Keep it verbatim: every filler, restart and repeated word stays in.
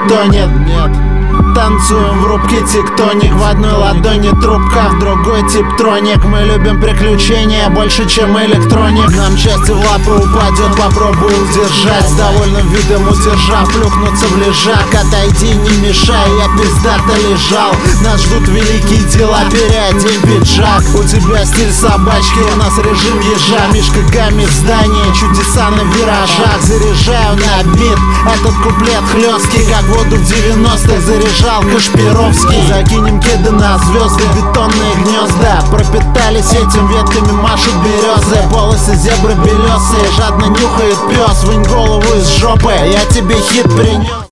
тонет. Нет. Танцуем в рубке тектоник. В одной ладони трубка, в другой типтроник. Мы любим приключения больше, чем электроник. Нам счастье в лапы упадет, попробуй удержать. С довольным видом удержав, плюхнуться в лежак. Отойди, не мешай, я пиздато лежал. Нас ждут великие дела, переодень пиджак. У тебя стиль собачки, у нас режим ежа. Мишка гамми в здании, чудеса на виражах. Заряжаю на бит, этот куплет хлесткий, как воду в девяностых заряжал Кашпировский. Закинем кеды на звезды, бетонные гнезда. Пропитались этим, ветками машут березы. Полосы зебры белесые, жадно нюхает пес. Вынь голову из жопы, я тебе хит принес.